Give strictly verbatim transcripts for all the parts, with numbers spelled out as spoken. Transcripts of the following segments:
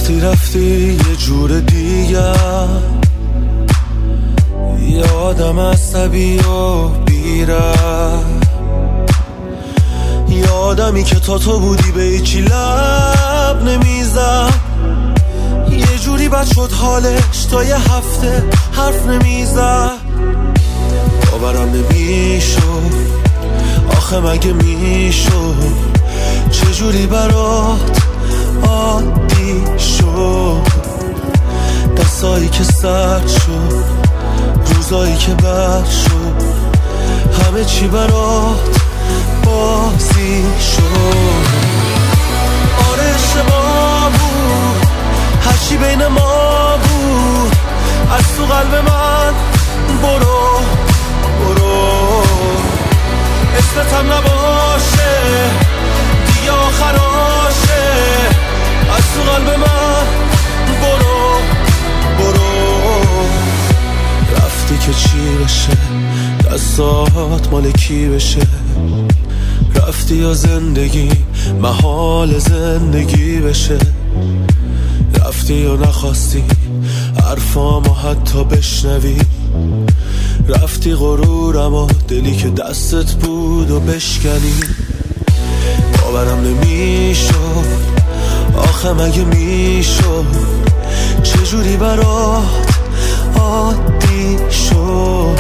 وقتی رفتی یه جور دیگه، یه آدم عصبی و بیره، یه آدمی که تا تو بودی به هیچی لب نمیزد، یه جوری بد شد حالش تا یه هفته حرف نمیزد. باورم نمیشد آخه مگه میشد چجوری برات عادی شد، دستایی که سرد شد، روزایی که بد شد، همه چی برات بازی شد. آره اشتباه بود هرچی بین ما بود، از تو قلب من برو برو، اسمتم نباشه دیگه آخراشه، از تو قلب من برو برو. رفتی که چی بشه دستات مال کی بشه، رفتی یا زندگی محال زندگی بشه، رفتی یا نخواستی حرفامو حتی بشنوی، رفتی غرورم و دلی که دستت بود و بشکنی. باورم نمیشد آخه مگه میشد چجوری برات عادی شد،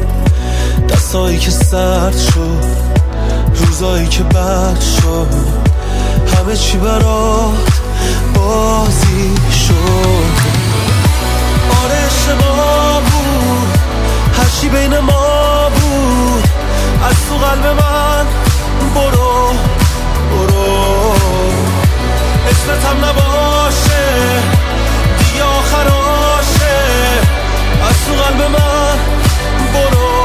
دستایی که سرد شد، روزایی که بد شد، همه چی برات بازی شد. آره اشتباه بود هرچی بین ما بود، از تو قلب من برو برو، اسمتم نباشه دیگه آخراشه، از تو قلب من برو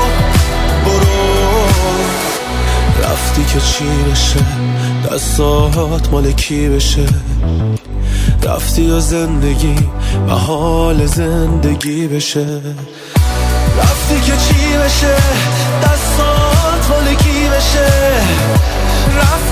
برو. رفتی که چی بشه دستات مال کی بشه، رفتی یا زندگی محال زندگی بشه، رفتی که چی بشه دستات مال کی بشه، رفتی